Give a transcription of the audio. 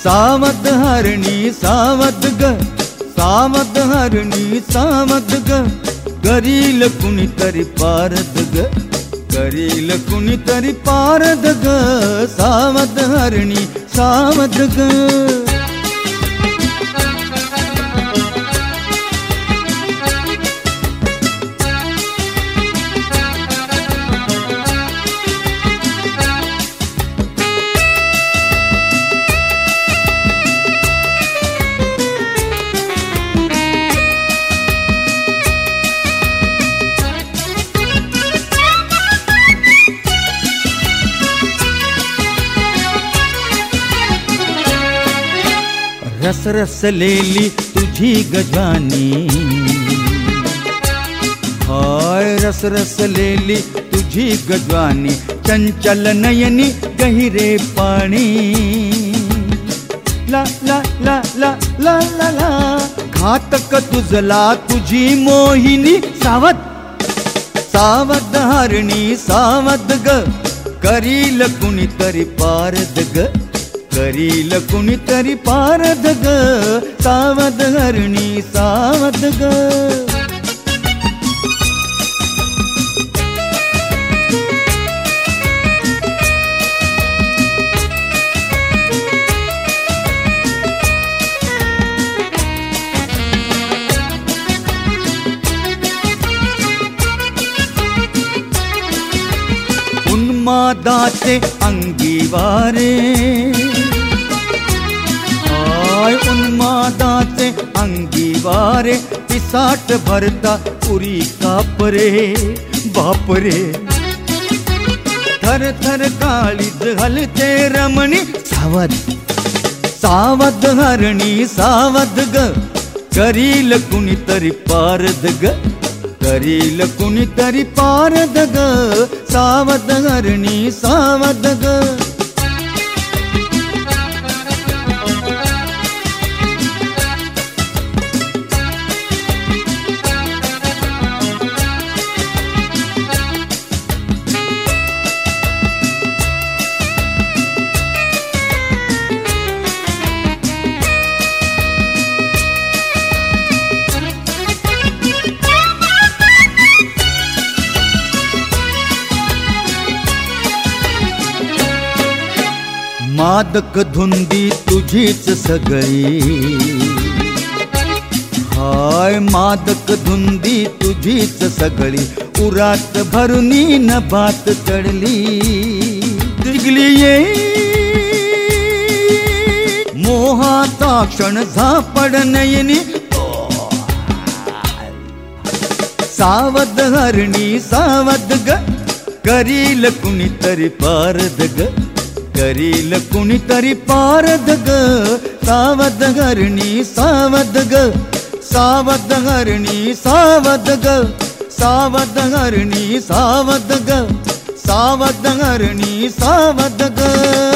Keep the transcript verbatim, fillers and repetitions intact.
सावध हरणी सावध ग, सावध हरणी सावध ग, करील कुणीतरी पारद ग, करील कुणीतरी पारद ग, सावध हरणी सावध ग. रस रसलेली तुझी गजवानी, हाय रस रसलेली तुझी गजवानी, चंचल नयनी गहिरे पाणी. ला ला ला ला ला ला ला, घातक तुझला तुझी मोहिनी, सावध सावध हरणी सावध ग, करील कुणीतरी पारद ग, करील कुणीतरी पारद ग, सावध हरणी सावध ग. उन्मादाचे अंगी वारे, हाय उन्मादाचे अंगी वारे, पिसाट भरता पुरी कापरे बापरे. थर थर काळीज हलते रमणी, सावध सावध हरणी सावध ग, करील कुणीतरी पारद ग, करील कुणीतरी पारद ग, सावध हरणी सावध ग. मादक धुंदी तुझीच सगळी, हाय मादक धुंदी तुझीच सगळी, उरात भरुनी नभात चढली. दिगली ये मोहाचा क्षण झापड नयनी, सावध हरणी सावध ग, करील कुणीतरी पारद ग, करील कुणीतरी पारद ग, सावध हरणी सावध ग, सावध हरणी सावध ग, सावध हरणी सावध ग, सावध हरणी सावध ग.